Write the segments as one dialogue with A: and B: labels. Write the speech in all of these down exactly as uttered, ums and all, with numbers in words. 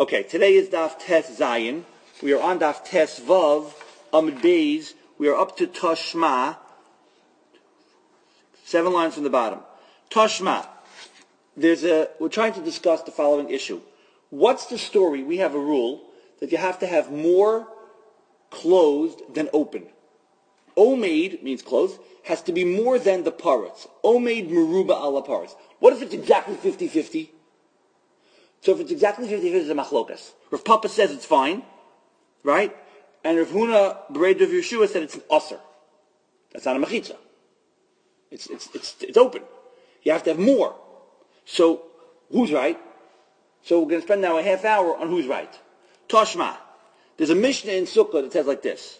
A: Okay, today is Daf Tes Zayin. We are on Daf Tes Vav, Amud Beis. We are up to Toshma, seven lines from the bottom. Toshma. There's a. We're trying to discuss the following issue. What's the story? We have a rule that you have to have more closed than open. Omeid means closed, has to be more than the parrots. Omeid meruba ala parrots. What if it's exactly fifty-fifty? So if it's exactly fifty-fifty, it's a machlokas. Rav Papa says it's fine, right? And Rav Huna Bered of Yeshua said it's an usser. That's not a machitza. It's, it's, it's, it's open. You have to have more. So, who's right? So we're going to spend now a half hour on who's right. Toshma. There's a Mishnah in Sukkah that says like this.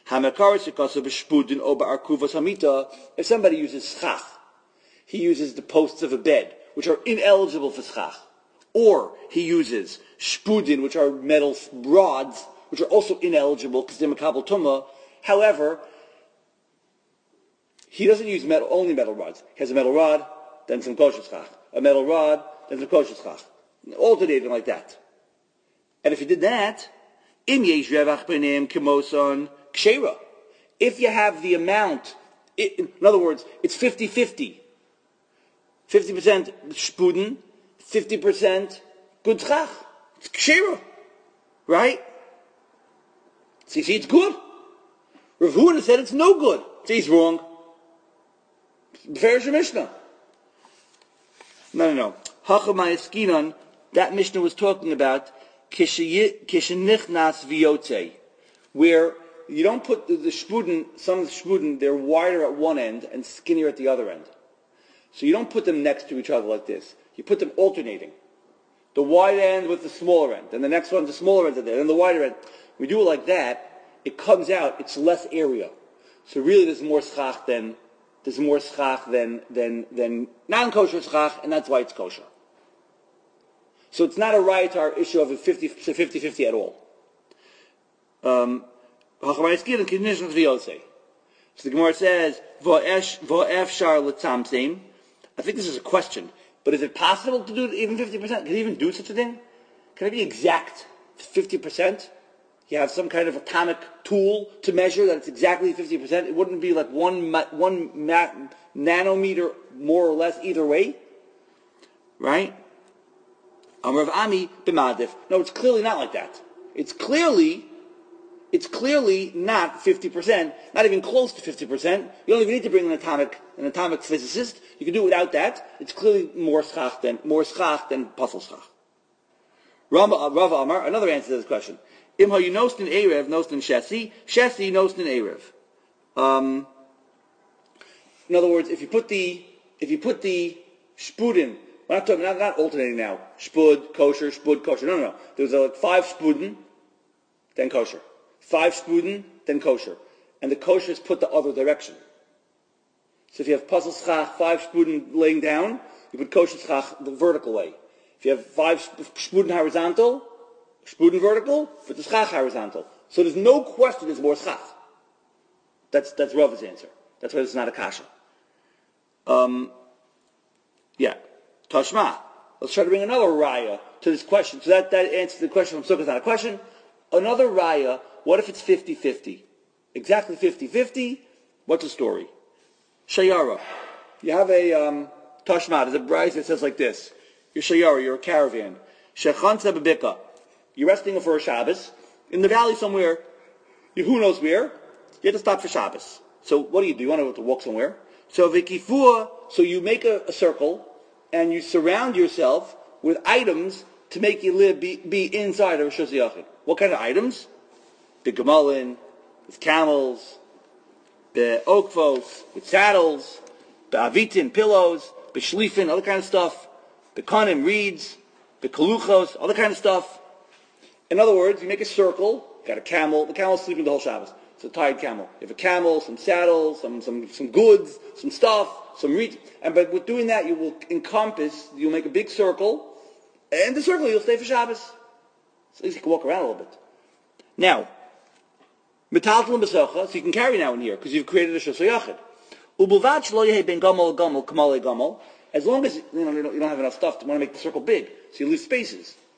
A: If somebody uses schach, he uses the posts of a bed, which are ineligible for schach. Or he uses shpudin, which are metal rods, which are also ineligible because they're makabel tumah. However, he doesn't use metal, only metal rods. He has a metal rod, then some kosher schach. A metal rod, then some kosher schach. Alternating like that. And if he did that, im yesh revach b'neim kimoson kshera. If you have the amount, it, in other words, it's fifty-fifty. fifty percent shpudin, fifty percent good schach. It's kshera. Right? So you see, it's good. Rav Huna said it's no good. So he's wrong. Fair Mishnah. No, no, no. Hachamayaskinon, that Mishnah was talking about Kishenichnas Viote, where you don't put the, the shpudin, some of the shpudin, they're wider at one end and skinnier at the other end. So you don't put them next to each other like this. You put them alternating. The wide end with the smaller end. Then the next one, the smaller end, and then the wider end. We do it like that, it comes out, it's less area. So really there's more schach than, there's more schach than, than, than non-kosher schach, and that's why it's kosher. So it's not a riotar issue of a fifty-fifty at all. Um, so the Gemara says, I think this is a question, but is it possible to do it even fifty percent? Can you even do such a thing? Can it be exact fifty percent? You have some kind of atomic tool to measure that it's exactly fifty percent. It wouldn't be like one, one nanometer more or less either way. Right? Amar Rav Ami b'madif. No, it's clearly not like that. It's clearly, it's clearly not fifty percent, not even close to fifty percent. You don't even need to bring an atomic, an atomic physicist. You can do it without that. It's clearly more schach than, more schach than pasal schach. Rav Amar, another answer to this question. Im you nostin erev, nostin shesi, shesi nostin erev. Um, in other words, if you put the, if you put the shpudin, we're not talking, not, not alternating now. Shpud, kosher, shpud, kosher. No, no, no. There's like five shpudin, then kosher. Five shpudin, then kosher. And the kosher is put the other direction. So if you have pasal schach, five shpudin laying down, you put kosher schach the vertical way. If you have five shpudin horizontal, shpudin vertical, put the schach horizontal. So there's no question there's more schach. That's, that's Rav's answer. That's why it's not a kasha. Um, yeah. Tashma. Let's try to bring another raya to this question. So that, that answers the question from Sukkah is not a question. Another raya, what if it's fifty-fifty? Exactly fifty-fifty? What's the story? Shayara. You have a um, Tashma. There's a raya that says like this. You're Shayara, you're a caravan. Shechanza bebika. You're resting for a Shabbos. In the valley somewhere, who knows where, you have to stop for Shabbos. So what do you do? You want to walk somewhere? So vikifua, so you make a, a circle, and you surround yourself with items to make you live, be, be inside of a Rishus Yachid. What kind of items? The gemalin, with camels, the okvos, with saddles, the avitin, pillows, the shlifin, other kind of stuff, the kanim, reeds, the kaluchos, other kind of stuff. In other words, you make a circle, got a camel, the camel's sleeping the whole Shabbos. It's a tired camel. You have a camel, some saddles, some, some, some goods, some stuff, some reeds. And but with doing that, you will encompass, you'll make a big circle, and the circle you'll stay for Shabbos. So at least you can walk around a little bit. Now, metaltal b'socha, so you can carry now in here, because you've created a Rishus Yachid. U'bulvad shelo yehi ben gamol gamol kamale gamol. As long as you know you don't, you don't have enough stuff to want to make the circle big, so you leave spaces.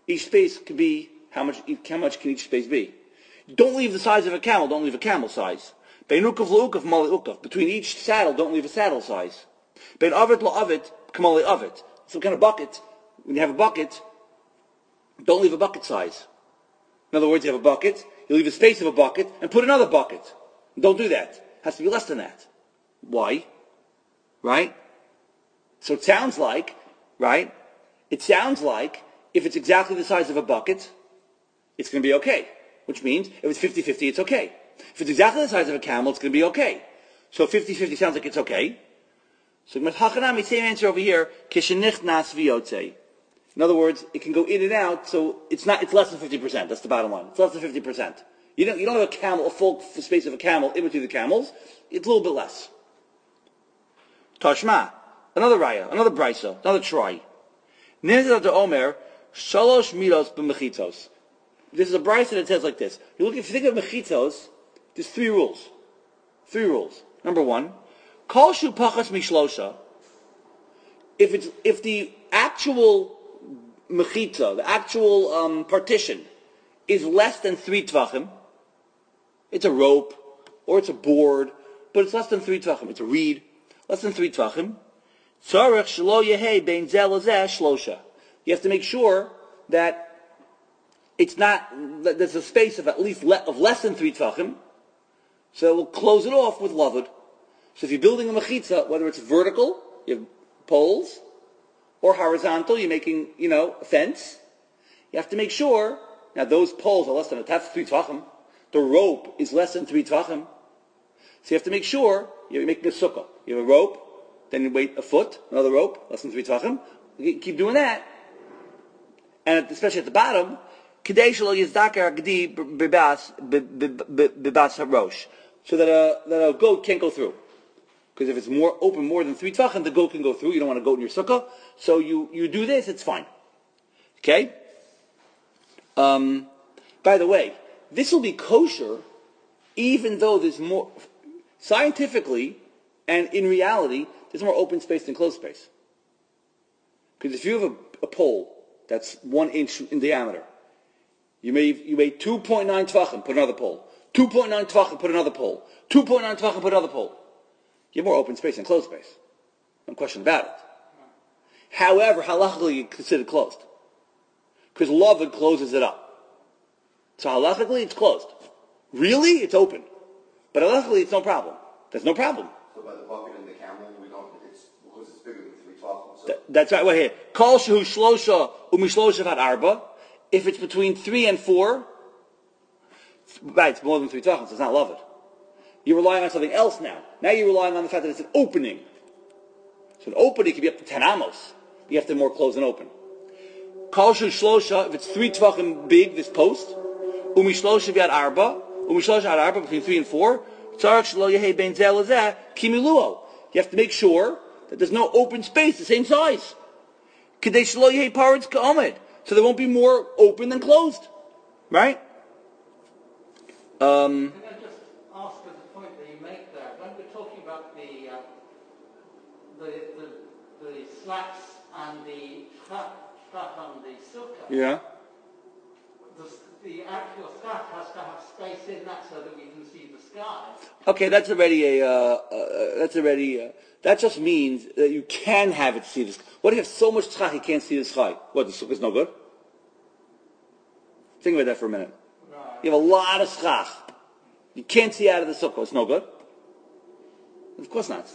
A: Each space could be, how much How much can each space be? Don't leave the size of a camel, don't leave a camel size. Bein ukav la'ukav mali ukav. Between each saddle, don't leave a saddle size. Bein avet la'avet kamali avet. Some kind of bucket. When you have a bucket, don't leave a bucket size. In other words, you have a bucket, you leave a space of a bucket, and put another bucket. Don't do that. It has to be less than that. Why? Right? So it sounds like, right? It sounds like if it's exactly the size of a bucket, it's going to be okay. Which means if it's fifty-fifty, it's okay. If it's exactly the size of a camel, it's going to be okay. So fifty-fifty sounds like it's okay. So Hachanami, same answer over here. Kishenichnas v'yotzei. In other words, it can go in and out, so it's not. It's less than fifty percent. That's the bottom line. It's less than fifty percent. You don't. You don't have a camel, a full space of a camel in between the camels. It's a little bit less. Tashma, another raya, another brisa, another try. Nizar de Omer shalosh midos b'mechitos. This is a brisa that says like this. You look. If you think of mechitos, there's three rules. Three rules. Number one, kol shu pachas mishlosha. If it's if the actual mechita, the actual um, partition, is less than three tvachim, it's a rope, or it's a board, but it's less than three tvachim. It's a reed, less than three tvachim. Tzarech shelo yehei bein zeh lezeh shlosha. You have to make sure that it's not, that there's a space of at least le, of less than three tvachim, so we'll close it off with lavud. So if you're building a mechitza, whether it's vertical, you have poles, or horizontal, you're making, you know, a fence, you have to make sure, now those poles are less than, that's three tvachim, the rope is less than three tvachim, so you have to make sure you're making a sukkah. You have a rope, then you wait a foot, another rope, less than three tvachim, you keep doing that, and especially at the bottom, Kidei shelo yizdakar agdi bibas bibas harosh, so that a that a goat can't go through. Because if it's more open more than three tvachim, the goat can go through. You don't want a goat in your sukkah, so you, you do this. It's fine. Okay. Um, by the way, this will be kosher, even though there's more scientifically and in reality there's more open space than closed space. Because if you have a, a pole that's one inch in diameter, you may you made two point nine tvachim, put another pole. two point nine tvachim, put another pole. two point nine tvachim, put another pole. You have more open space than closed space. No question about it. However, halachically it's considered closed. Because lavud closes it up. So halachically it's closed. Really, it's open. But halachically it's no problem. There's no problem.
B: So by the bucket and the camel, we don't, it's because it's bigger than three twelve. So.
A: Th- that's right, right here. Kol shehu shlosha umishlosha vat arba. If it's between three and four, right, it's more than three tachas, so it's not lavud. You're relying on something else now. Now you're relying on the fact that it's an opening. So an opening can be up to ten amos. You have to more close and open. Kol shu shlosha, if it's three tvachim big, this post, umi shlosha v'yad arba, umi shlosha ad arba, between three and four, tzarech shelo yehei bein zeh lezeh kimiluo. You have to make sure that there's no open space the same size. Kedei shelo yehei paretz ka'omed. So there won't be more open than closed. Right? Um...
C: slats and the strap, strap on the sukkah.
A: Yeah.
C: The, the actual strap has to have space in that so that we can see the sky.
A: Okay, that's already a. Uh, uh, that's already. Uh, that just means that you can have it see the sky. What if you have so much tzchach you can't see the sky? What, the sukkah's no good? Think about that for a minute.
C: Right.
A: You have a lot of tzchach. You can't see out of the sukkah. It's no good. Of course not.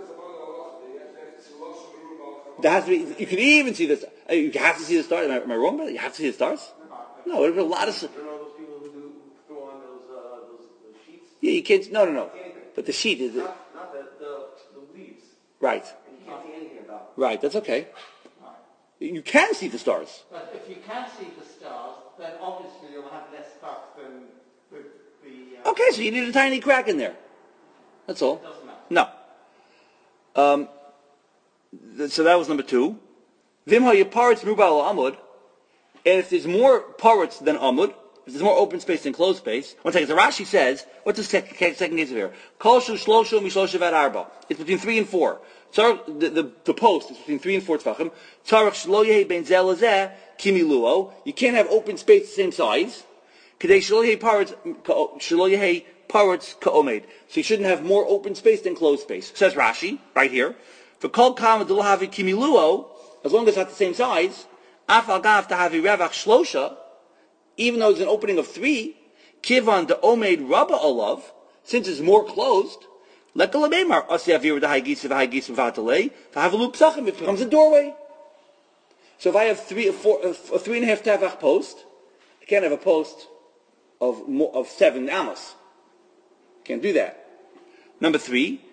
A: There has to be, you can even see the, you have to see the stars. Am I, am I wrong about it? You have to see the stars? No, there's a lot of...
B: You know those people who do throw on those, uh, those, those sheets?
A: Yeah, you can't, no, no, no. But the sheet is...
B: Not, not the, the, the leaves.
A: Right.
B: And you can't see anything about it.
A: Right, that's okay. You can see the stars.
C: But if you can see the stars, then obviously you'll have less crack than the... the uh,
A: okay, so you need a tiny crack in there. That's all.
C: It doesn't matter.
A: No. Um... So that was number two. Vim ha'yaparetz mubal amud, and if there's more parrots than amud, if there's more open space than closed space. One second. So Rashi says, what's the second, second case of here? Kol shu shloshu mishloshu vad arba. It's between three and four. So the, the, the post is between three and four tefachim. Tzarech shlo yehi ben zeh lezeh kimiluo. You can't have open space the same size. Kadei shlo yehi parrots shlo yehi parrots ka'omed. So you shouldn't have more open space than closed space. Says Rashi right here. For kol kama delahavi kimiluo, as long as it's not the same size, af al gav tahavi revach shlosha. Even though there's an opening of three, kivan the omed rabba olav, since it's more closed, it becomes a doorway. So if I have three, a, four, a three and a half tefach post, I can't have a post of more, of seven amos. Can't do that. Number three,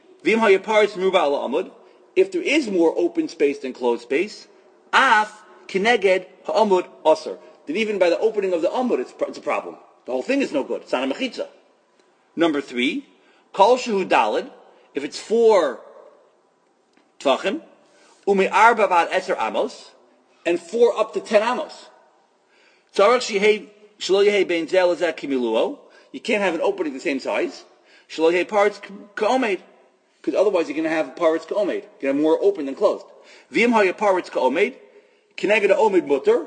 A: if there is more open space than closed space, af kineged ha'amud aser. That even by the opening of the amud, it's, it's a problem. The whole thing is no good. It's not a mechitza. Number three, kol shehu dalid, if it's four tvachim, ume arba vad eser amos, and four up to ten amos. Tzarech shehei shelo yehei bein zeh lezeh kimiluo. You can't have an opening the same size. Shelo yehei parts ka'omed, because otherwise you're going to have parts ka'omed. You're going to have more open than closed. V'im haya parts ka'omed, kineged ha'omed mutter.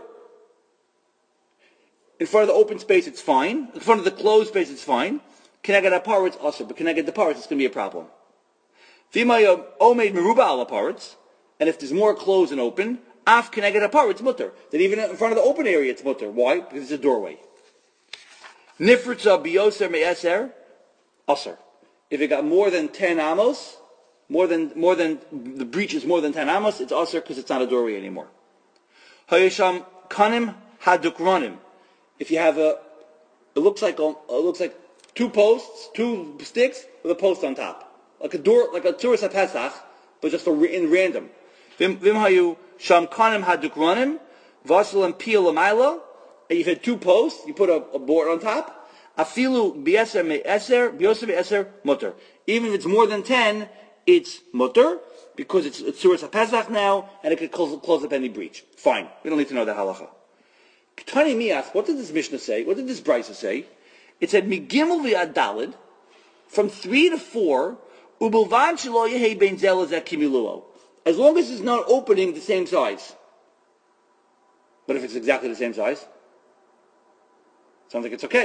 A: In front of the open space, it's fine. In front of the closed space, it's fine. Can I get a parrots also? But can I get the parrots? It's going to be a problem. V'imay omeid meruba ala parrots, and if there's more closed and open, af can I get a parrots mutter? That even in front of the open area, it's mutter. Why? Because it's a doorway. Nifritza biyoser me'eser aser. If it got more than ten amos, more than more than the breach is more than ten amos, it's aser because it's not a doorway anymore. Hayesham kanim hadukronim. If you have a, it looks like a, it looks like two posts, two sticks with a post on top, like a door, like a Tzuras HaPesach, but just a, in random. Vim hayu sham kanim hadukronim, vasalam piyal amayla. And you've had two posts, you put a, a board on top. Afilu b'eser me'eser, b'yoser me'eser mutter. Even if it's more than ten, it's mutter because it's, it's Tzuras HaPesach now, and it could close, close up any breach. Fine, we don't need to know the halacha. Tani Mias, what did this Mishnah say? What did this Brisa say? It said, Migimel v'adalid, from three to four, ubulvan shelo yehei bein zeh lezeh kimiluo. As long as it's not opening the same size. But if it's exactly the same size, sounds like it's okay.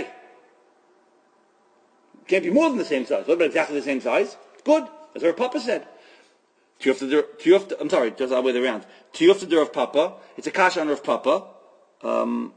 A: It can't be more than the same size. What about exactly the same size? Good. That's what Papa said. Tiyuf, I'm sorry, just the other way around. Tiyuf the of Papa. It's a kasha on Rav Papa. Um,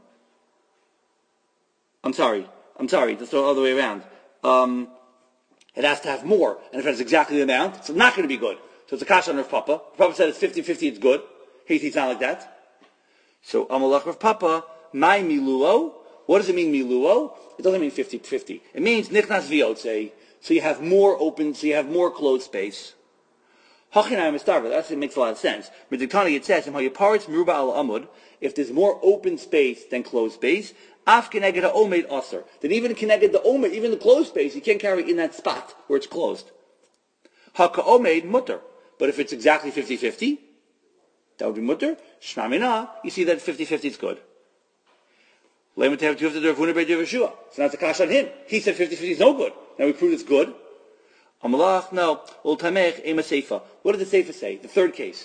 A: I'm sorry. I'm sorry. That's the other way around. Um, it has to have more. And if it's exactly the amount, it's not going to be good. So it's a kasha on Rav Papa. Rav Papa said it's fifty-fifty, it's good. He it's not like that. So, Amalach Rav Papa, my miluo. What does it mean, miluo? It doesn't mean fifty-fifty. It means nichnas v'yotze. So you have more open, so you have more closed space. Hachinai mistarva. That actually makes a lot of sense. Midiktani, it says, if there's more open space than closed space, af keneged ha'omed aser. Then even keneged the omed, even the closed space, you can't carry in that spot where it's closed. Ha'ka'omed mutter. But if it's exactly fifty-fifty, that would be mutter. Shmamina, you see that fifty-fifty is good. So now it's a kash on him. He said fifty-fifty is no good. Now we prove it's good. Amalach, no. What did the Seifa say? The third case.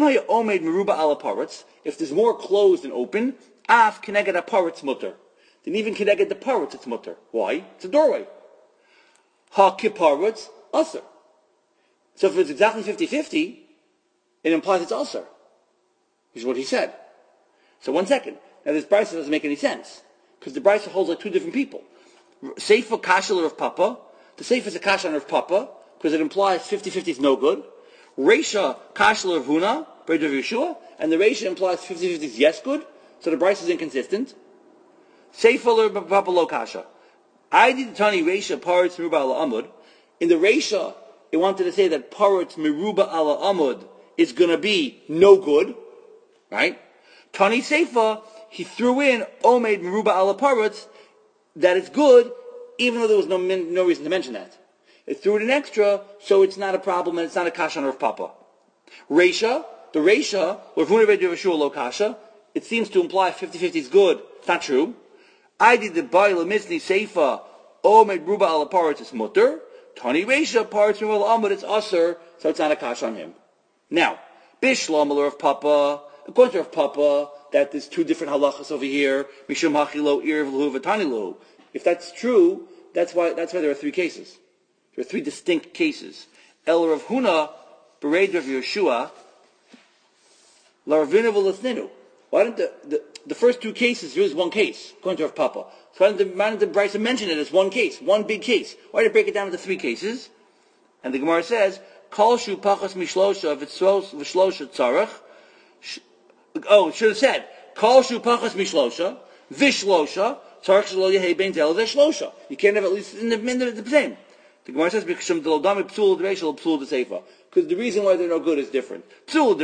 A: If there's more closed than open, af keneged aparetz mutter. Then even keneged the parrots, it's mutter. Why? It's a doorway. Ha kiparetz aser. So if it's exactly fifty-fifty, it implies it's aser. Which is what he said. So one second. Now this Brisa doesn't make any sense. Because the Brisa holds like two different people. Seifa kashal of Papa. The Seifa is a kasha on Rav Papa, because it implies fifty-fifty is no good. Reisha kashal of Huna, Breda of Yeshua, and the Reisha implies fifty-fifty is yes good, so the Brisa is inconsistent. Seifa of Papa lo kasha. I did tani Reisha paritz meruba ala amud. In the Reisha, it wanted to say that paritz meruba ala amud is going to be no good, right? Tani Seifa, he threw in omed meruba ala paritz, that it's good, even though there was no no reason to mention that. It threw it in extra, so it's not a problem, and it's not a kasha on Rav Papa. Reisha, the Reisha, or Lo kasha, it seems to imply fifty-fifty is good. It's not true. I did the Baila Mizni Seifa, Omed Ruba ala Paretz is mutter. Tani Reisha, Paretz Ruba ala Amud, it's Usser, so it's not a kash on him. Now, Bishlam of Papa, according to Rav Papa, that there's two different halachas over here, Mishum Hachilo, Irav Lahu, Vatani Lahu. If that's true, that's why, that's why there are three cases. There are three distinct cases. El Rav Huna, Bered Rav Yeshua, La Ravina V'Lasninu. Why didn't the, the, the first two cases, there was one case, according to Rav Papa. So why didn't the, why didn't the Bryce mention it as one case, one big case? Why did it break it down into three cases? And the Gemara says, Kol Shu Pachas Mishlosha V'Tzos V'Shlosha Tzarech. Oh, it should have said, Kol Shu Pachas Mishlosha V'Shlosha Tzarech Shlo Yehei Ben Tel V'Shlosha. You can't have at least in the, in the, the same. The Gemara says, because the reason why they're no good is different. The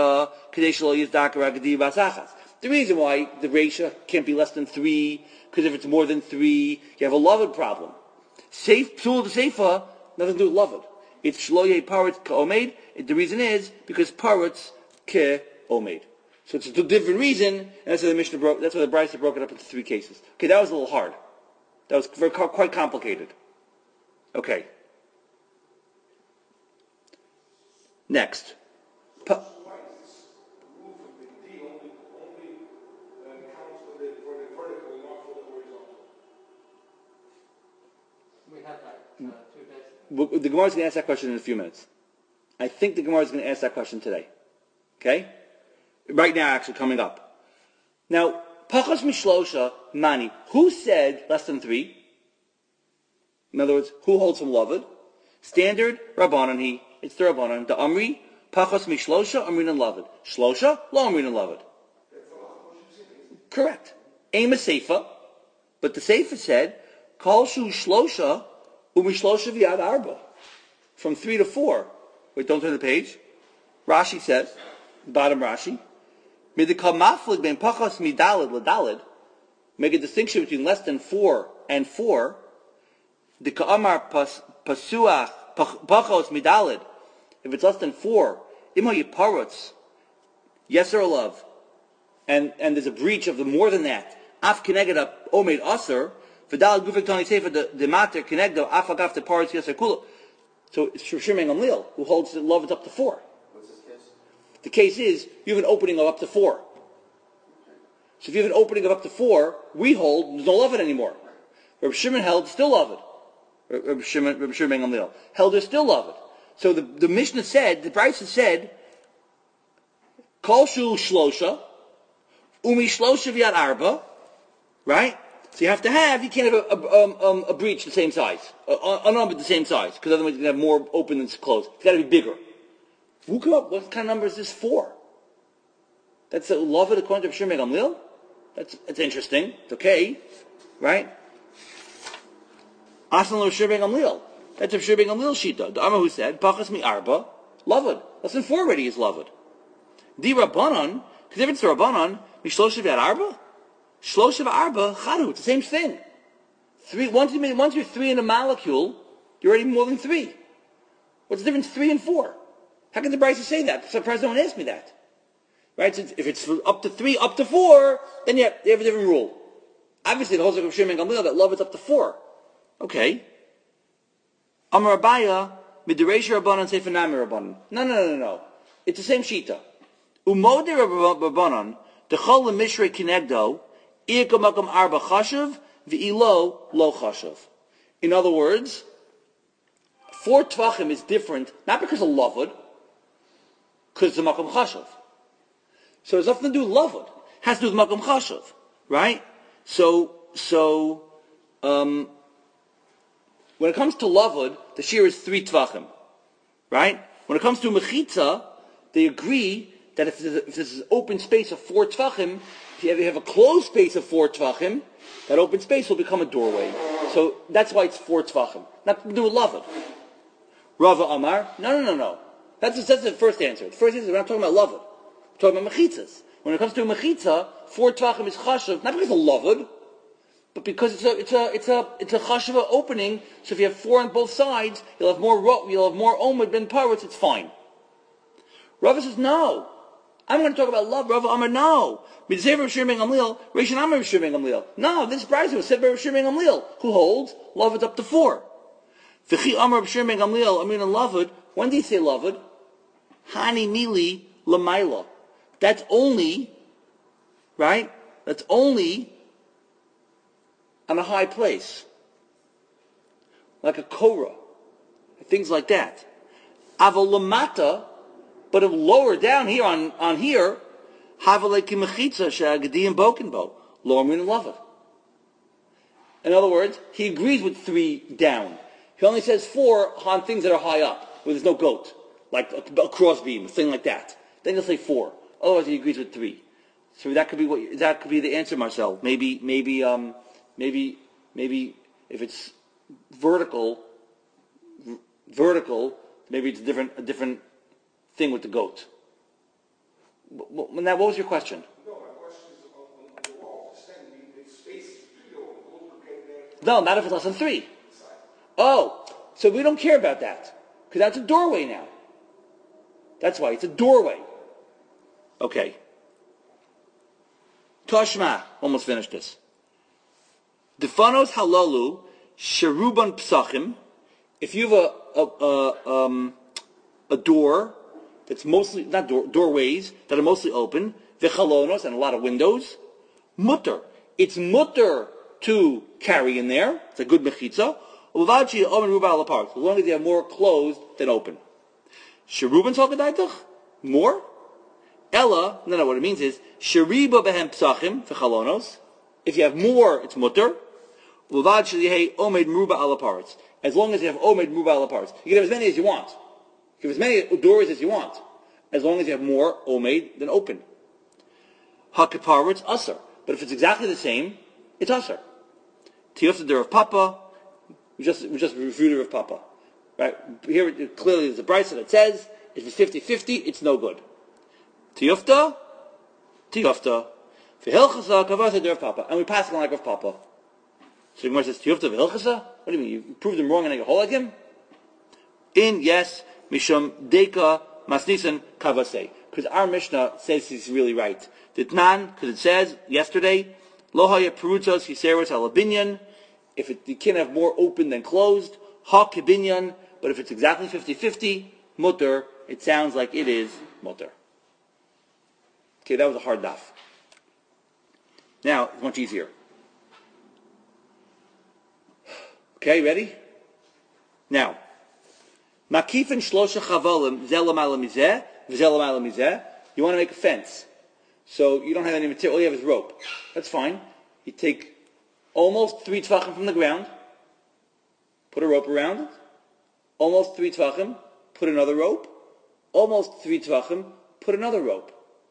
A: reason why the Reisha can't be less than three, because if it's more than three, you have a loved problem. Safe Psul the Seifa, nothing to do with loved. It's Shloye Paretz Ka'omed. The reason is because Paretz Ka'omed. So it's a different reason, and that's why the Mishnah broke, that's why the Brisa broke it up into three cases. Okay, that was a little hard. That was very, quite complicated. Okay. Next. Pa-
C: We had that uh, two days ago.
A: the Gemara is going to ask that question in a few minutes. I think the Gemara is going to ask that question today. Okay? Right now, actually, coming up. Now, Pachas Mishlosha Mani. Who said less than three? In other words, who holds from Loved? Standard, Rabbanan, he. It's the Rabbanan. The Amri, Pachas Mishlosha, Amrin and Loved. Shlosha, Lo Amrin and Loved. Correct. Aim a Seifa, but the Seifa said, Kol Shu Shlosha, Umishlosha V'yad Arba. From three to four. Wait, don't turn the page. Rashi says, bottom Rashi, Midikal Maflig Ben Pachas Midalid Ladalid, make a distinction between less than four and four. The Ka'amar Pasuach Pachos Midalid, if it's less than four, Ima Yiparutz, yes or love, and and there's a breach of the more than that, Af Keneged Omed Aser, Vidal Gufik Tani Sefer the Mater Kenegdo, Af Agaf the Paretz Yes Kula. So it's Shimon Gamliel who holds the love it's up to four.
B: What's this case?
A: The case is you have an opening of up to four. So if you have an opening of up to four, we hold there's no love it anymore. Reb Shimon held still love it. Reb Shimon, Reb Shimon Gamliel held there's still love it. So the, the Mishnah said, the Brisa said, Kol Shu Shlosha, Umi Shlosha V'yad Arba, right? So you have to have, you can't have a, a, um, um, a breach the same size, unarmed the same size, because otherwise you're going to have more open than closed. It's got to be bigger. Who come up, what kind of number is this for? That's a love it according to Reb Shimon Gamliel? That's, that's interesting. It's okay, right? Asan Reb Shimon Gamliel. That's Reb Shimon Gamliel Shita. The Amar who said, Pachas mi arba, loved. Less than four already is loved. Di Rabbanon, because if it's a Rabbanon, Mishlosha V'yad Arba? Shlosha V'arba, Chadu, it's the same thing. Three, once, you make, once you're three in a molecule, you're already more than three. What's the difference three and four? How can the Brisa say that? I'm surprised no one asked me that. Right? So if it's up to three, up to four, then you have, you have a different rule. Obviously, the whole Reb Shimon Gamliel that love is up to four. Okay. Amar Abaya, Midiresh Rabbanan Sefer Nami Rabbanan. No, no, no, no, no. It's the same shita. Umode Rabbanan, the Chol Mishrei Kinegdo, Iyakamakam Arba Chashav, V'ilo Lo Chashav. In other words, four Tvachim is different, not because of Lavud, because it's a Makam Chashav. So it's nothing to do with Lavud. It has to do with Makam Chashav. Right? So, so, um, when it comes to Lavud, the shear is three Tvachim. Right? When it comes to Mechitza, they agree that if there's, a, if there's an open space of four Tvachim, if you have, you have a closed space of four Tvachim, that open space will become a doorway. So that's why it's four Tvachim. Nothing to do with Lavud. Rava Amar, no, no, no, no. That's, that's the first answer. The first answer is we're not talking about Lavud. We're talking about Mechitzas. When it comes to a Mechitza, four Tvachim is Chashav, not because of Lavud, but because it's a, it's a, it's a, it's a Chashava opening, so if you have four on both sides, you'll have more, you'll have more Omid ben Paretz, it's fine. Rava says, no. I'm going to talk about love. Rav Amar, no. Mitzvah Rav Shimon ben Gamliel, Rishon Amar Rav Shimon ben Gamliel. No, this brayso was said by Rav Shimon ben Gamliel, who holds lavud up to four. V'chi Amar Rav Shimon ben Gamliel, Amin and lavud. When do you say lavud? Hani mili lamaila. That's only, right? That's only on a high place, like a korah, things like that. Aval lamata. But if lower down here on, on here, havaleki mechitza shagadi and bokenbo, lower min and lava. In other words, he agrees with three down. He only says four on things that are high up, where there's no goat, like a, a crossbeam, a thing like that. Then he'll say four. Otherwise, he agrees with three. So that could be what that could be the answer, Marcel. Maybe, maybe, um, maybe, maybe if it's vertical, v- vertical, maybe it's a different, a different. thing with the goat. Now, what was your question?
B: No, my question is on, on the wall, standing in space, you know,
A: no, not if it's less than three. Oh, so we don't care about that. Because that's a doorway now. That's why, it's a doorway. Okay. Toshma, almost finished this. Defanos halalu, sheruban psachim, if you have a, a, a, um, a door, that's mostly, not door, doorways, that are mostly open, v'chalonos, and a lot of windows, mutter. It's mutter to carry in there. It's a good mechitza. As long as you have more closed than open. Sheruban salkadaitach? More? Ella, no, no, what it means is, sheriba behem psachim, v'chalonos. If you have more, it's mutter. As long as you have omed muba ala parts. You can have as many as you want. You have as many doors as you want, as long as you have more omed than open. Hakipar, it's usher. But if it's exactly the same, it's usher. Tiyuf the of Papa, we just we just refuted of Papa. Right? Here it, clearly there's a brayso that says, if it's fifty-fifty, it's no good. Tiyufta, tiyufta. V'hilchasa kavasa der of Papa. And we pass it on like of Papa. So the Gemara says, tiyufta v'hilchasa? What do you mean? You proved him wrong and make a hole like him? In, yes, Mishum Deka Masnisan Kavase. Because our Mishnah says he's really right. Ditnan, because it says yesterday, Lohaya Perutos Hiseros Alabinyan. If it, you can't have more open than closed, Ha Kibinyan. But if it's exactly fifty-fifty, Mutter, it sounds like it is Mutter. Okay, that was a hard daf. Now, it's much easier. Okay, ready? Now, Makifin shlosha chavalim zelam ala mizeh v'zelam ala mizeh. You want to make a fence, so you don't have any material. All you have is rope. That's fine. You take almost three tvachim from the ground, put a rope around it. Almost three tvachim, put another rope. Almost three tvachim, put another rope.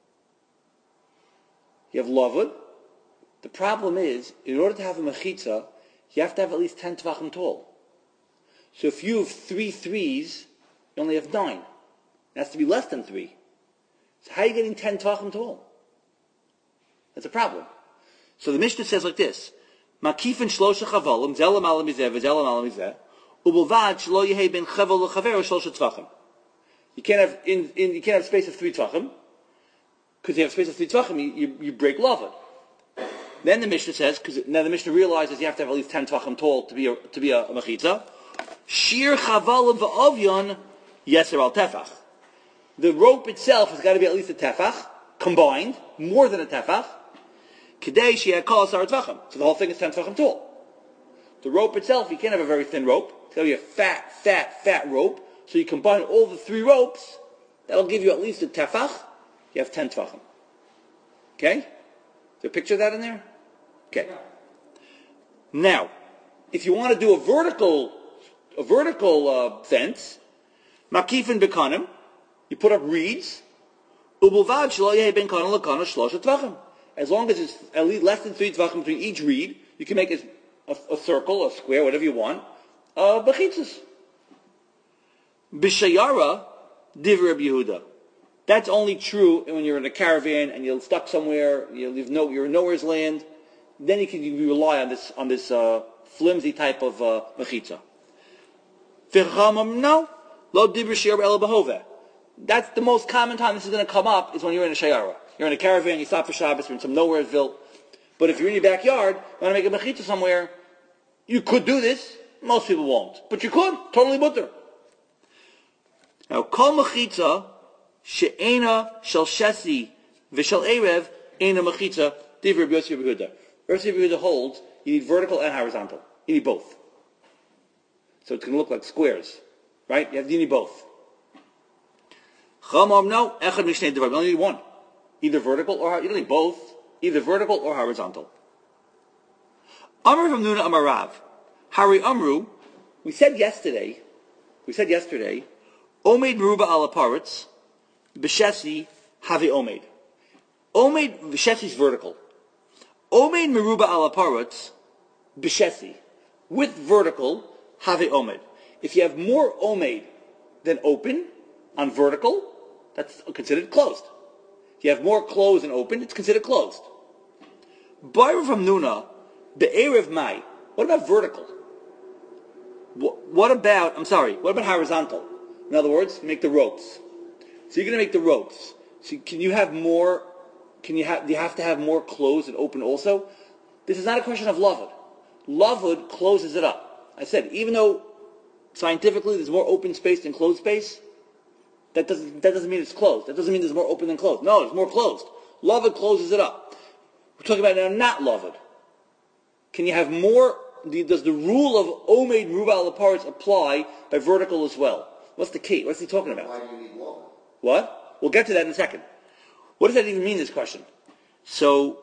A: You have lavud. The problem is, in order to have a mechitza, you have to have at least ten tvachim tall. So if you have three threes, you only have nine. It has to be less than three. So how are you getting ten tvachim tall? That's a problem. So the Mishnah says like this: Makifin shlosha chavalim zelam ala mizeh v'zelam ala mizeh ubulvad shlo yehei ben chaval lechaver shlosha tvachim. You can't have in, in you can't have space of three tvachim because you have space of three tvachim. You, you, you break lava. Then the Mishnah says, because now the Mishnah realizes you have to have at least ten tvachim tall to be a, to be a, a mechitza. Shir chavalim va'ovyon yeser al tefach. The rope itself has got to be at least a tefach combined, more than a tefach. Kedei she'akol asar tvachim. So the whole thing is ten tvachim tall. The rope itself, you can't have a very thin rope. It's got to be a fat, fat, fat rope. So you combine all the three ropes, that'll give you at least a tefach. You have ten tvachim. Okay? Is there a picture of that in there? Okay. Now, if you want to do a vertical, a vertical uh, fence, makifin bekanim, you put up reeds. Ubulvad shelo yehei ben kana lekana shlosha tvachim. As long as it's at least less than three tvachim between each reed, you can make a, a, a circle, a square, whatever you want. Uh, bechitzas. B'shayara divrei Rabbi Yehuda. That's only true when you're in a caravan and you're stuck somewhere. You live no, you're in nowhere's land. Then you can you rely on this on this uh, flimsy type of uh, mechitza. No, lo divrei shayar ela b'hoveh. That's the most common time this is going to come up is when you're in a shayara. You're in a caravan, you stop for Shabbos, you're in some nowheresville. But if you're in your backyard, you want to make a mechitza somewhere, you could do this. Most people won't. But you could. Totally mutter. Now, kol mechitza she'ena shel shesi v'shel erev ena mechitza divrei Rabbi Yossi Rabbi Yehuda. Rabbi Yossi Rabbi Yehuda holds you need vertical and horizontal. You need both. So it's going to look like squares. Right? You, have, you need both. Chamam, no. Echad mishnei devar. You only need one. Either vertical or, you don't need both. Either vertical or horizontal. Amar from Nuna Amar Rav. Hari Amru, we said yesterday, we said yesterday, Omed Meruba ala Paretz, B'Shesi Havi Omed. Omed, B'Shesi is vertical. Omed Meruba ala Paretz, B'Shesi. With vertical, Havi Omed. If you have more Omed than open on vertical, that's considered closed. If you have more closed than open, it's considered closed. Bayra from Nuna, Be'erev Mai. What about vertical? What about, I'm sorry, what about horizontal? In other words, make the ropes. So you're going to make the ropes. So can you have more, can you have, do you have to have more closed and open also? This is not a question of lavud. Lavud closes it up. I said, even though scientifically there's more open space than closed space, that doesn't, that doesn't mean it's closed. That doesn't mean there's more open than closed. No, it's more closed. Lavud closes it up. We're talking about now not lavud. Can you have more, does the rule of Omed Meruba ala Paretz apply by vertical as well? What's the key? What's he talking about?
B: Why do you need lavud?
A: What? We'll get to that in a second. What does that even mean, this question? So,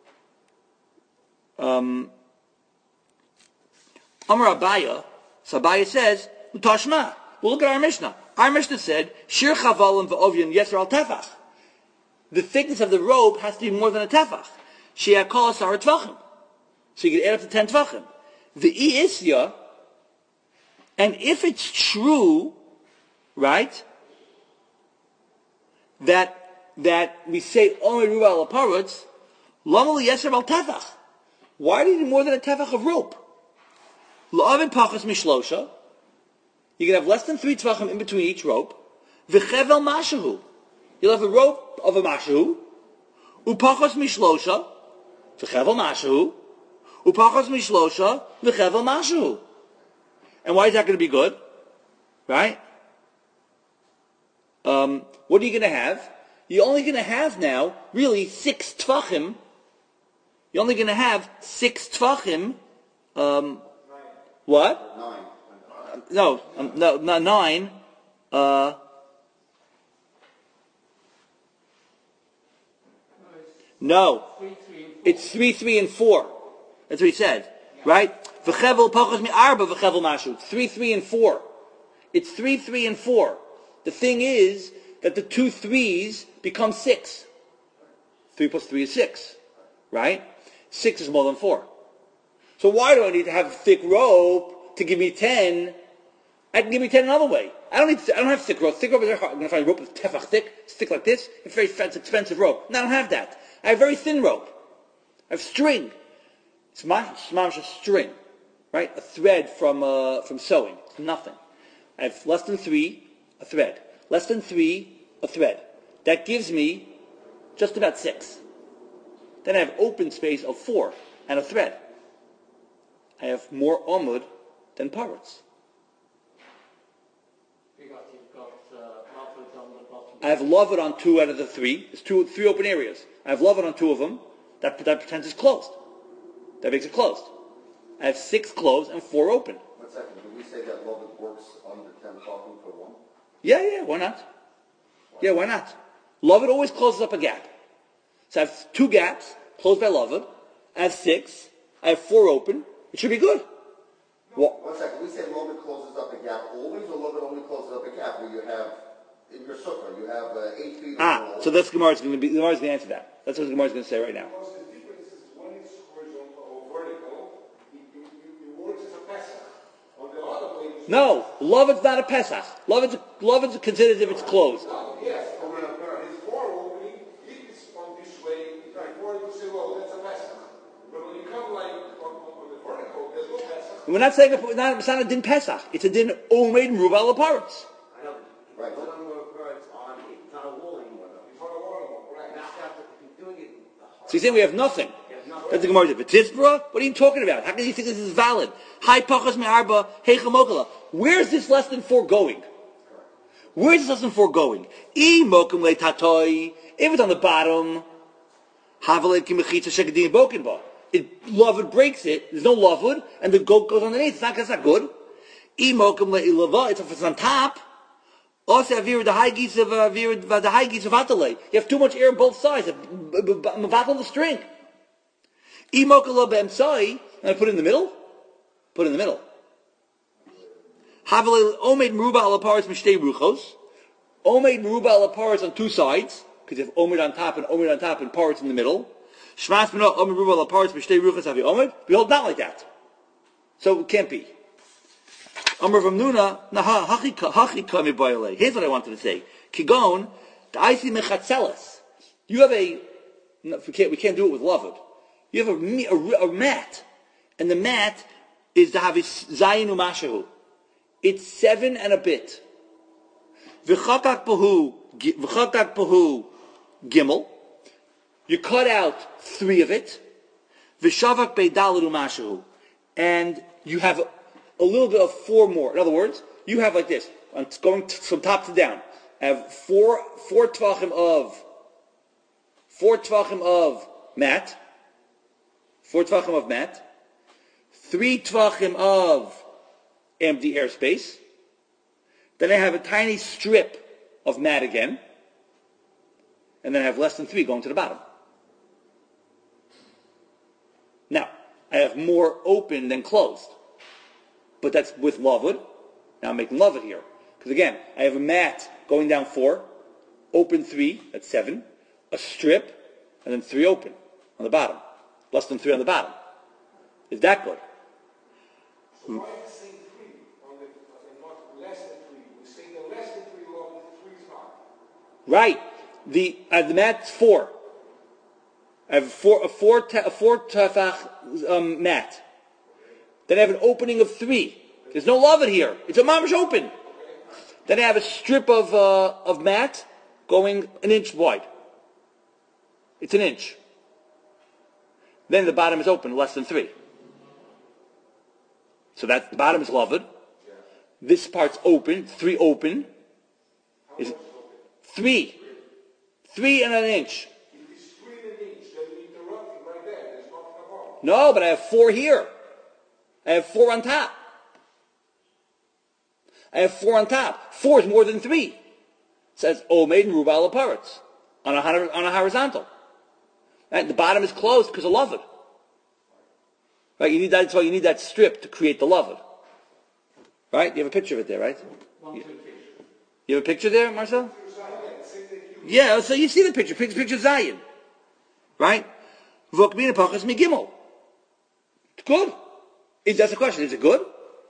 A: um, Amar Abaya, so Abaya says, Utashma. Well, look at our Mishnah. Our Mishnah said, Shir chavalim v'ovyan yeser al tefach. The thickness of the rope has to be more than a tefach. She'akol asar tvachim. So you can add up to ten tvachim. The isya, and if it's true, right, that that we say Omed Meruba ala Paretz, lama liyeser al tefach. Why do you need more than a tefach of rope? La'avin pachas mishlosha. You can have less than three tvachim in between each rope. V'chevel mashahu. You'll have a rope of a mashahu. Upachas mishlosha. V'chevel mashahu. Upachas mishlosha. V'chevel mashahu. And why is that going to be good? Right? Um, what are you going to have? You're only going to have now, really, six tvachim. You're only going to have six tvachim. Um, what?
B: Nine.
A: No, um, no, not nine. Uh, no, it's three, three, and four. That's what he said, right? V'chevel pachas mi arba v'chevel mashu. Three, three, and four. It's three, three, and four. The thing is that the two threes become six. Three plus three is six, right? Six is more than four. So why do I need to have a thick rope to give me ten? I can give me ten another way. I don't need. I don't have thick rope. Thick rope is very hard. I'm going to find a rope with tefach thick, thick like this. It's very it's expensive rope. No, I don't have that. I have very thin rope. I have string. It's mamash a string, right? A thread from uh, from sewing. It's nothing. I have less than three, a thread. Less than three, a thread. That gives me just about six. Then I have open space of four and a thread. I have more omud than parrots. I have lavud on two out of the three. There's two, three open areas. I have lavud on two of them. That, that pretends it's closed. That makes it closed. I have six closed and four open.
B: One second. Do we say that lavud works under ten tvachim for one?
A: Yeah, yeah. Why not? Yeah, why not? Lavud always closes up a gap. So I have two gaps closed by lavud. I have six. I have four open. It should be good.
B: No, well, one second. We say lavud closes up a gap always, or lavud only closes up a gap where you have in your sukkah you have uh, eight feet.
A: Ah, so that's Gemara is going to be. Gemara is going to answer that. That's what Gemara is going to say right now.
B: Because the difference is when it's horizontal or vertical, it, it, it, it works as a pesach. On the other way, it's
A: No, lavud's not a pesach. Lavud's lavud's considered if it's closed.
B: oh, yes. Or when a it's four opening, if it's on this way, it's like four, you say, well, that's a pesach. But when you come like on, on the vertical, there's no pesach.
A: We're not saying it's not, it's not a din pesach. It's a din omeid meruba ala paretz.
B: Right.
D: But on the parts,
A: So you're saying we have nothing. That's the Gemara. V'tisbra? What are you talking about? How can you think this is valid? Hi pachas me'arba, heicha. Where's this less than four going? Where's this less than four going? I mokum le tatoi. If it's on the bottom, havaled kimechitza shekadim bokin ba. It lavud breaks it. There's no lavud, and the goat goes underneath. It's not. That's not good. I mokum le ilava. It's if it's on top. Also, avir the high geese of avir the high geese of atalay. You have too much air on both sides. Mavatl the string. I mokum le be'emsai. And I put it in the middle. Put it in the middle. Havaled omed meruba alaparis mishtei ruchos. Omed meruba alaparis on two sides. Because you have omed on top and omed on top and paris in the middle. Shmas b'no omed meruba alaparis mishtei ruchos avi omed. Behold, not like that. So it can't be. Amar Ramnuna, naha hachika hachika mi boyle. Here's what I wanted to say. Kigon, the icy mechatzelas. You have a, no, we can't we can't do it with lavud. You have a, a, a mat, and the mat is the havis zayin umashahu. It's seven and a bit. V'chakak pahu v'chakak pahu gimel. You cut out three of it. V'shavak beidalad umashahu, and you have a, a little bit of four more. In other words, you have like this, going t- from top to down. I have four four tvachim of four tvachim of mat, four tvachim of mat, three tvachim of empty airspace. Then I have a tiny strip of mat again, and then I have less than three going to the bottom. Now I have more open than closed. But that's with lavud. Now I'm making lavud here. Because again, I have a mat going down four, open three, that's seven, a strip, and then three open on the bottom. Less than three on the bottom. Is that good?
B: So why are you saying three on the, and not less than three? We're saying the less than three lavud, three is not.
A: Right. The uh, the mat's four. I have a four a four ta- a four tefach um, mat. Then I have an opening of three. There's no lavud here. It's a mamash open. Then I have a strip of uh, of mat going an inch wide. It's an inch. Then the bottom is open, less than three. So that the bottom is lavud. This part's open, three open. Is three, three and an inch.
B: If it's three and an inch, then you're interrupting right there. There's nothing above.
A: No, but I have four here. I have four on top. I have four on top. Four is more than three. It says Omed and Rubal Aparatz on a on a horizontal. Right? The bottom is closed because of lavud. Right? You need that. That's why you need that strip to create the lavud. Right? You have a picture of it there, right? You, you have a picture there, Marcel? Yeah. So you see the picture. Picture, picture Zion. Right? Vokmina pachas migimel. Good. Is that's the question? Is it good?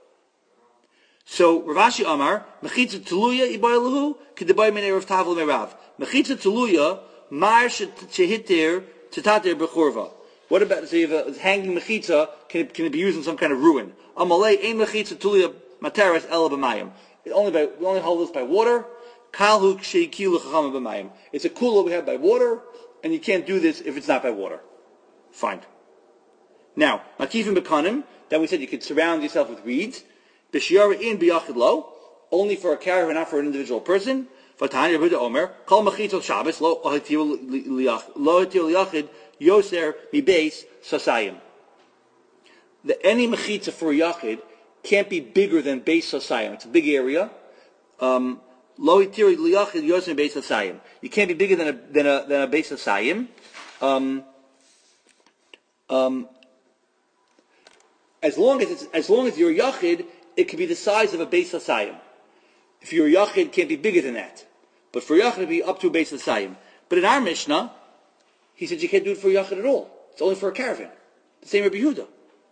A: So Rav Ashi Amar mechitza tuluya ibaylahu k'debay minei Rav Tavla merav mechitza tuluya mar shehiter titater bechorva. What about so you have a hanging mechitza? Can it, can it be used in some kind of ruin? Amalei ein mechitza tuluya materas ela b'mayim. Only by we only hold this by water. Kalhu sheikil chacham b'mayim. It's a kula we have by water, and you can't do this if it's not by water. Fine. Now makifim bekanim. Then we said you could surround yourself with reeds. B'shiyara in b'yachid lo, only for a caravan, not for an individual person. V'tanya Yehuda Omer, kol mechitzot Shabbos lo hatiu liyachid yoser mibeis sasayim. The any mechitza for a yachid can't be bigger than beis sasayim. It's a big area. Um, lo hatiu liyachid yoser mibeis sasayim. You can't be bigger than a than a than a beis sasayim. Um, um, As long as it's, as long as you're a yachid, it can be the size of a beis hasayim. If you're a yachid, it can't be bigger than that. But for a yachid, it'd be up to a beis hasayim. But in our Mishnah, he said you can't do it for a yachid at all. It's only for a caravan. The same Rabbi Yehuda.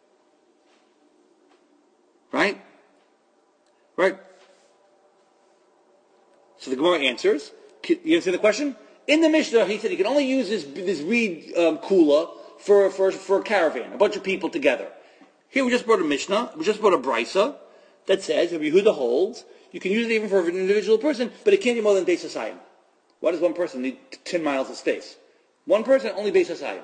A: Right? Right? So the Gemara answers. You understand the question? In the Mishnah, he said you can only use this this reed um, kula for, for, for a caravan, a bunch of people together. Here we just brought a Mishnah, we just brought a Brisa that says, Rabbi Yehuda holds, you can use it even for an individual person, but it can't be more than Beis Hasayim. Why does one person need ten miles of space? One person, only Beis Hasayim.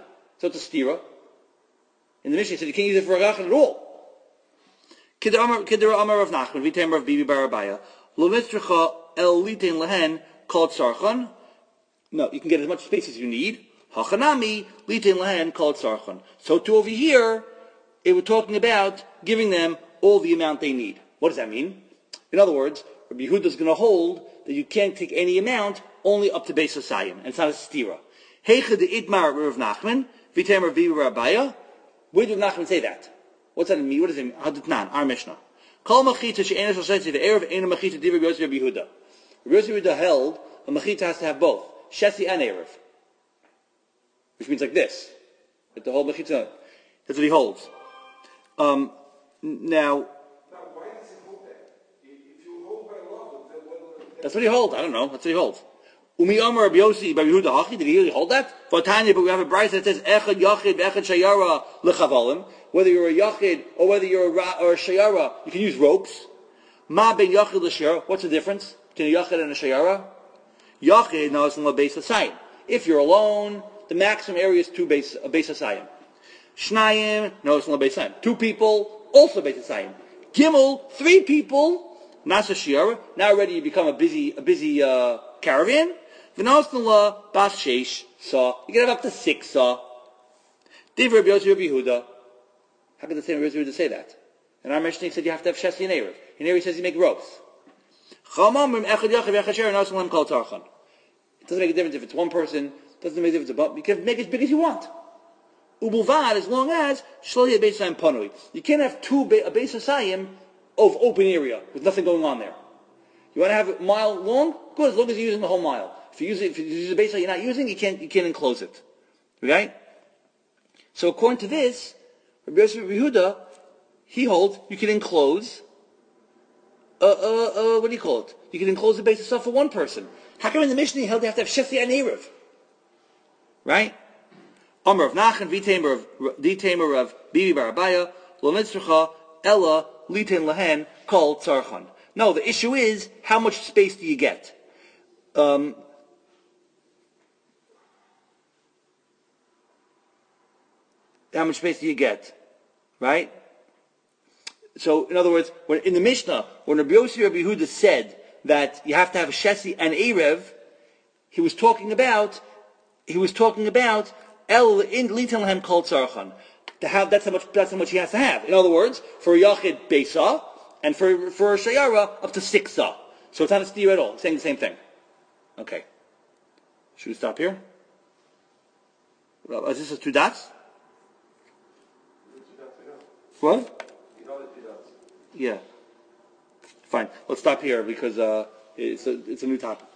A: So it's a stira. In the Mishnah, he said you can't use it for a yachid at all. Kidra Amar of Nachman, Vitam of Bibi Barabaya, Lo Nitzricha El Litin Lehen called Sarchan. No, you can get as much space as you need. Hachanami Litin Lehen called Sarchan. So too over here, it was talking about giving them all the amount they need. What does that mean? In other words, Rabbi Yehuda is going to hold that you can't take any amount only up to Beis Hasayim, and it's not a stira. Heicha de Itmar Rav Nachman, Vitam Rav Bibi Barabaya. Where did Nachman say that? What's that mean? What does it mean? Haditnan, our Mishnah. Kol machita she'ena shal shesi ve'erev ena machita divrei Rabbi Yossi Rabbi Yehuda. Rabbi Yossi Yehuda held a machita has to have both shesi and erev, which means like this, that the whole machita. That's what he holds. Um, now,
B: Now, why does he hold that? If you hold by law, then what?
A: that's what he holds. I don't know. That's what he holds. Umi Amar Rabbi Yossi Rabbi Yehuda Hachi. Did he really hold that? For Tanya, but we have a brayso that says echad yachid ve'echad shayara lechavalim. Whether you're a yachid or whether you're a ra, or a shayara, you can use ropes. Ma ben yachid l'shayara. What's the difference between a yachid and a shayara? Yachid knows in the base asayim. If you're alone, the maximum area is two base a base asayim. Shnayim knows in the base asayim. Two people also base asayim. Gimel, three people, nasa shayara. Now already you become a busy a busy uh, caravan. V'nosnala bas sheish saw. You can have up to six saw. Divrei Rabbi Yossi Rabbi Yehuda. How could the same Rabbi Yehuda say that? And our Mishnah said you have to have shesi and erev. And here he says you make ropes. It doesn't make a difference if it's one person. It doesn't make a difference. But you can make it as big as you want. Ubuvad, as long as shloi beis hasayim panui. You can't have two a beis hasayim of open area with nothing going on there. You want to have it a mile long? Good, as long as you're using the whole mile. If you use it, if you use a base you're not using, you can't you can't enclose it. Right? So according to this, Rabbi Yossi Rabbi Yehuda, he holds you can enclose. Uh, uh, uh, what do you call it? You can enclose the base itself for one person. How come in the Mishnah he held you have to have shesi and erev? Right? Amar of Nachman, Vitamer of Ditamer of Bibi Barabaya, Lo Nitzricha Ella Litin Lahen called Tzarchan. No, the issue is how much space do you get? Um, how much space do you get? Right? So, in other words, when in the Mishnah, when Rabbi Yossi Rabbi Yehuda said that you have to have a shesi and erev, he was talking about, he was talking about el in litin lahem kol tzarchan. To have that's how much that's how much he has to have. In other words, for a yachid beisa and for for a shayara up to six sa. So it's not a steer at all. It's saying the same thing. Okay. Should we stop here? Well, is this a two dots? What? Yeah. Fine. Let's stop here because uh, it's a it's a new topic.